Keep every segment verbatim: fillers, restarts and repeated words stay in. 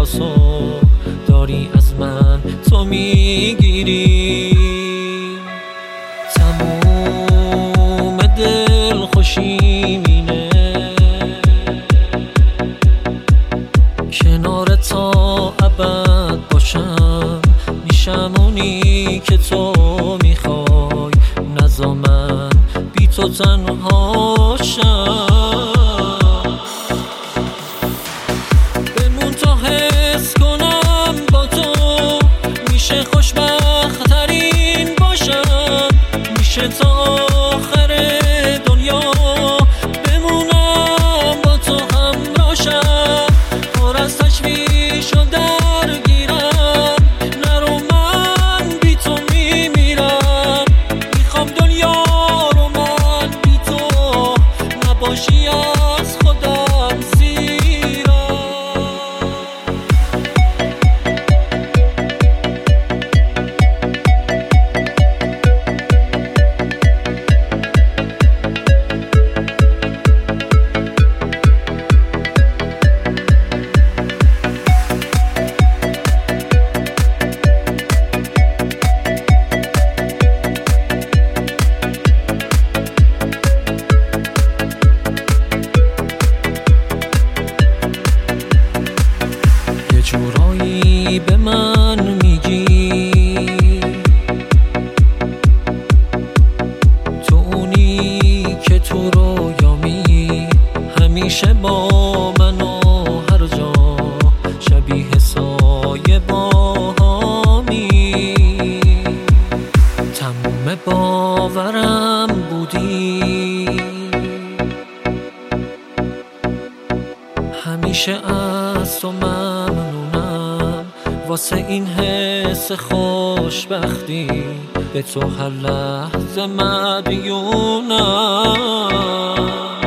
احساسو داری از من تو میگیری. تموم دل خوشیمینه کنار تا ابد باشم، میشم اونی که تو میخوای، نذار من بی تو تنها شم. بمون تا حس کنم با تو میشه خوشبخت ترین باشم، میشه تا آخر دنیا بمونم با تو همراهشم. پر از تشویش و درگیرم، نرو من بی تو میمیرم. میخوام دنیا رو من بی تو نباشی از خودم سیرم. جورایی به من میگی تو اونی که تو رویامی، همیشه با من و هر جا شبیه سایه باهامی. تموم باورم بودی، همیشه از تو ممنونم واسه این حس خوشبختی، به تو هر لحظه مدیونم.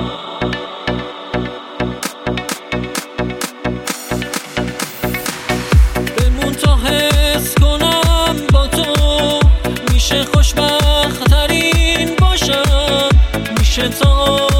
بمون تا حس کنم با تو میشه خوشبخت ترین باشم، میشه تا